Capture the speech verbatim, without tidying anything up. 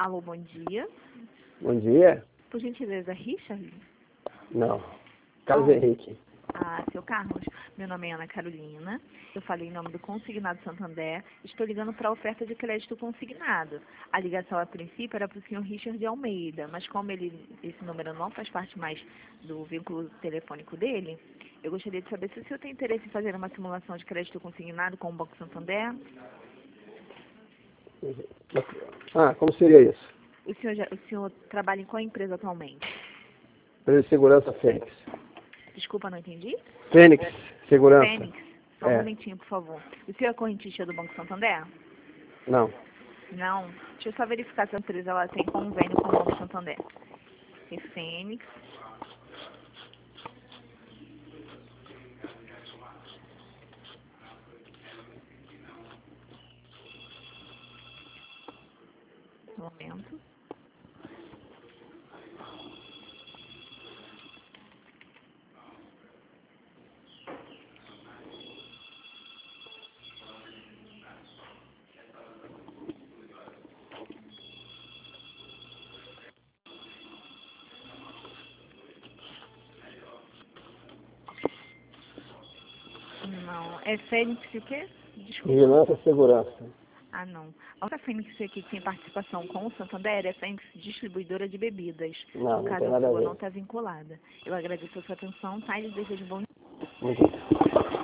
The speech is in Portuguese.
Alô, bom dia. Bom dia? Por gentileza, Richard? Não. Carlos Não. Henrique. Ah, seu Carlos, meu nome é Ana Carolina, eu falei em nome do Consignado Santander, estou ligando para a oferta de crédito consignado. A ligação a princípio era para o senhor Richard de Almeida, mas como ele, esse número não faz parte mais do vínculo telefônico dele, eu gostaria de saber se o senhor tem interesse em fazer uma simulação de crédito consignado com o Banco Santander. Ah, como seria isso? O senhor, já, o senhor trabalha em qual empresa atualmente? Empresa de Segurança Fênix. Desculpa, não entendi? Fênix, Segurança. Fênix, só um É. momentinho, por favor. O senhor é correntista do Banco Santander? Não. Não. Deixa eu só verificar se a empresa ela tem convênio com o Banco Santander. É Fênix. Um momento. Não. É Fênix o quê? Desculpa. Vigilância e Segurança. Ah, não. A outra Fênix aqui que tem participação com o Santander é Fênix Distribuidora de Bebidas. Não, No não caso, tem a nada a sua ver. não está vinculada. Eu agradeço a sua atenção, tá? E desejo bom Muito